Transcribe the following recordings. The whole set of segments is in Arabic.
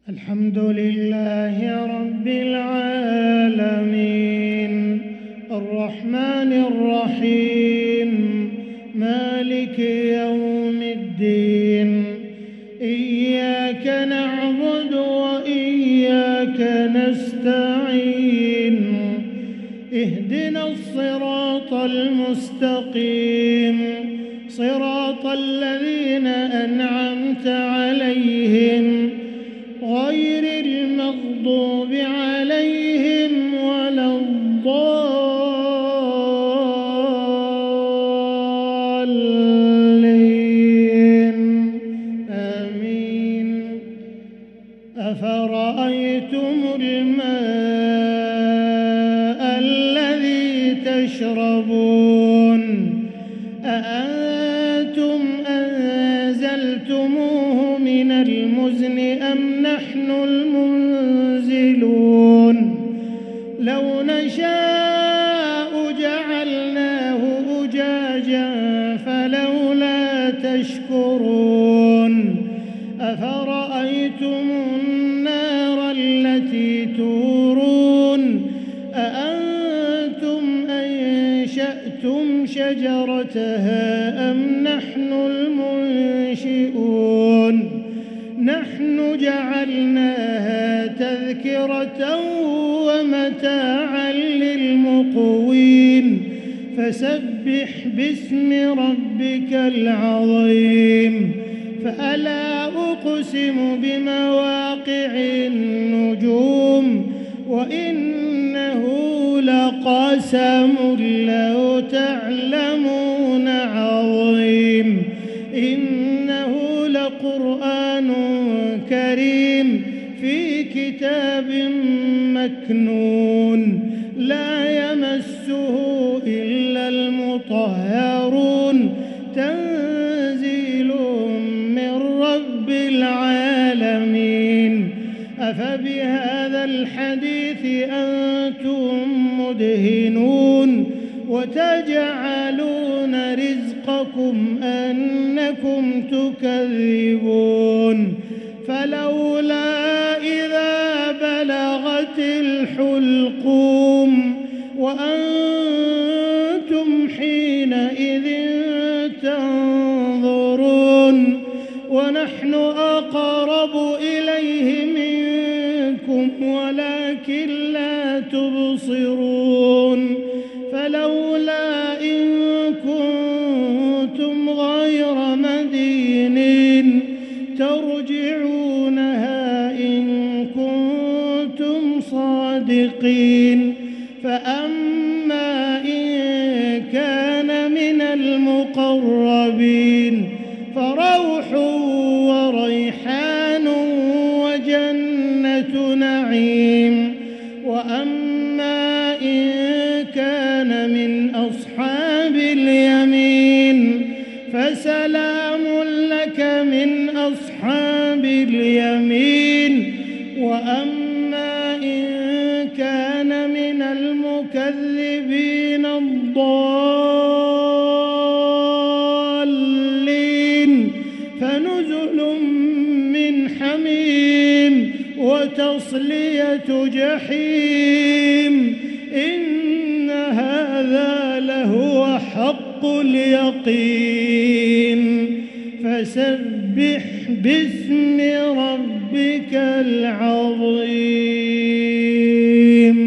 الحمد لله رب العالمين الرحمن الرحيم مالك يوم الدين إياك نعبد وإياك نستعين اهدنا الصراط المستقيم صراط الذين أنعمت عليهم غير المغضوب عليهم ولا الضالين آمين. أفرأيتم الماء الذي تشربون أأنتم أنزلتموه من المزن أم نحن المنزلون لو نشاء جعلناه أجاجا فلولا تشكرون أفرأيتم النار التي تورون أأنتم أنشأتم شجرتها أم نحن المنشئون نحن جعلناها تذكرة ومتاعا للمقوين فسبح باسم ربك العظيم. فألا أقسم بمواقع النجوم وإنه لقسم لو تعلمون عظيم إنه لقرآن كريم في كتاب مكنون لا يمسه إلا المطهرون تنزيل من رب العالمين. أفبهذا الحديث أنتم مدهنون وتجعلون رزقكم أنكم تكذبون فلولا إذا بلغت الحلقوم وأنتم حينئذ تنظرون ونحن أقرب إليه منكم ولكن لا تبصرون فلولا إن كنتم غير مدينين ترجعونها إن كنتم صادقين. فأما إن كان من المقربين فروح وريحان وجنة نعيم وأما إن كان من أصحاب اليمين فسلام لك من أصحاب اليمين وأما إن كان من المكذبين الضالين فنزل من حميم وتصلية جحيم إن هذا لهو حق اليقين. فسبح باسم ربك العظيم.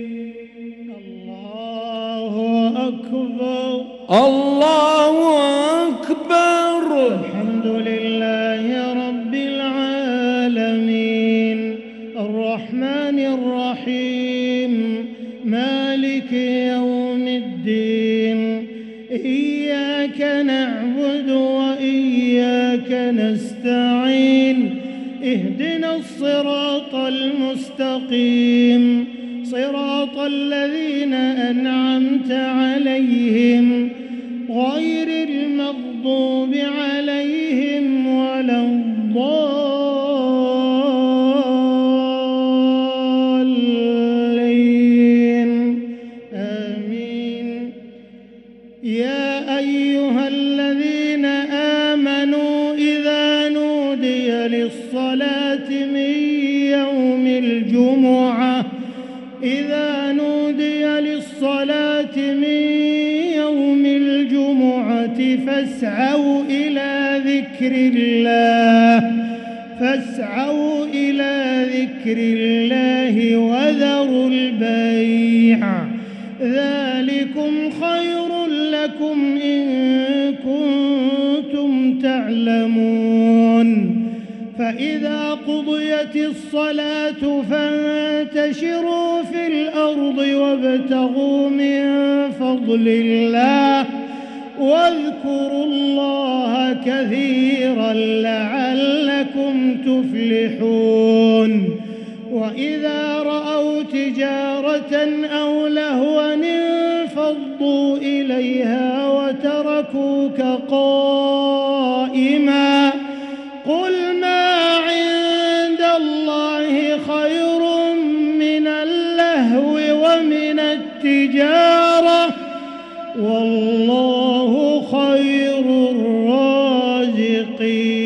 الله أكبر الله أكبر. الحمد لله رب العالمين الرحمن الرحيم مالك يوم الدين إياك نعبد وإياك نستعين اهدنا الصراط المستقيم صراط الذين أنعمت عليهم غير المغضوب عليهم ولا الضالين آمين. يا أيها الذين آمنوا إذا نودي للصلاة من يوم الجمعة إذا نودي للصلاة من يوم الجمعة فاسعوا إلى ذكر الله وذروا البيع ذلكم خير لكم إن كنتم تعلمون فإذا قضيت الصلاة فانتشروا في الأرض وابتغوا من فضل الله واذكروا الله كثيرا لعلكم تفلحون وإذا رأوا تجارة أو لهوا انفضوا إليها وتركوك قائما قل ما عند الله خير من اللهو ومن التجارة والله خير الرازقين